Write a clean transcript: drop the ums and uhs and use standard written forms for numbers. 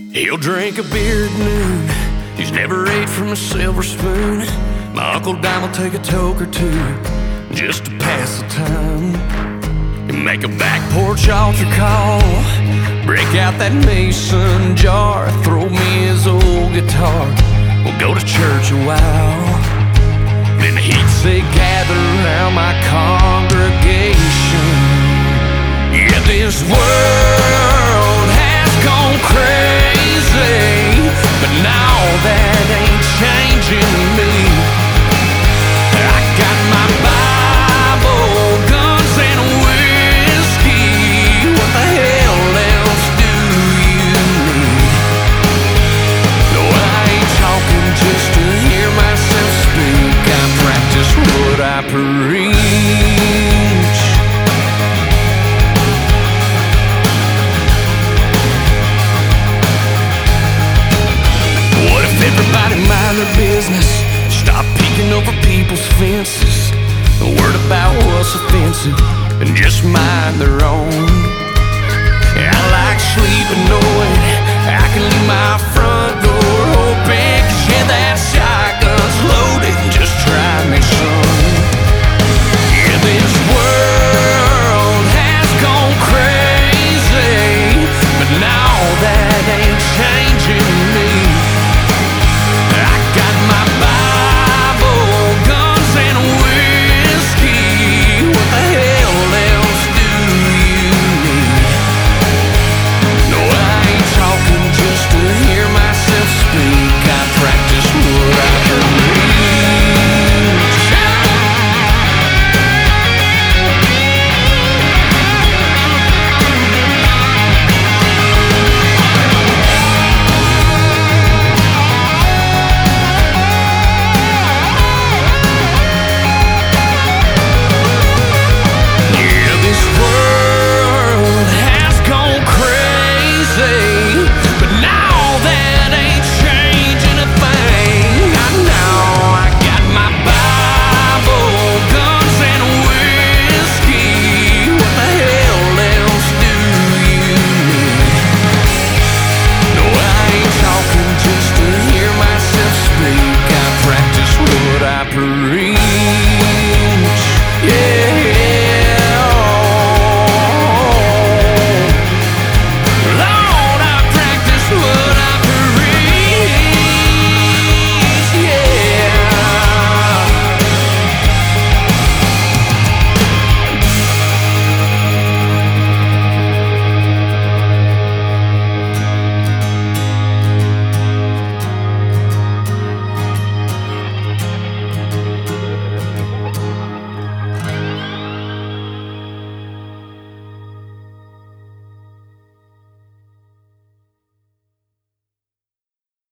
He'll drink a beer at noon. He's never ate from a silver spoon. My Uncle Dime will take a toke or two just to pass the time. And make a back porch altar call, break out that mason jar, throw me his old guitar. We'll go to church a while. Then he'd say, gather around my congregation. Yeah, this world has gone crazy, but now that ain't changing me. I got my Bible, guns and whiskey. What the hell else do you need? No, I ain't talking just to hear myself speak. I practice what I preach. What if everybody mind their business? Stop peeking over people's fences. A word about what's offensive and just mind their own. I like sleeping